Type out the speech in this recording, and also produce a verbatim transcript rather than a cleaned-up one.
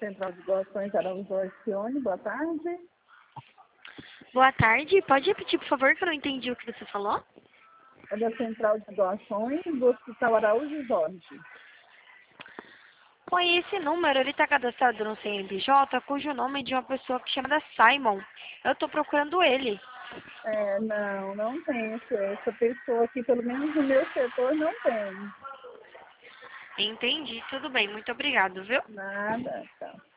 Central de Doações Araújo Alcione, boa tarde. Boa tarde, pode repetir, por favor, que eu não entendi o que você falou? É da Central de Doações do Hospital Araújo Jorge. Com esse número, ele está cadastrado no C N P J, cujo nome é de uma pessoa que chama Simon. Eu estou procurando ele. É, não, não tem esse, essa pessoa aqui, pelo menos no meu setor não tem. Entendi, tudo bem, muito obrigado, viu? Nada, tá.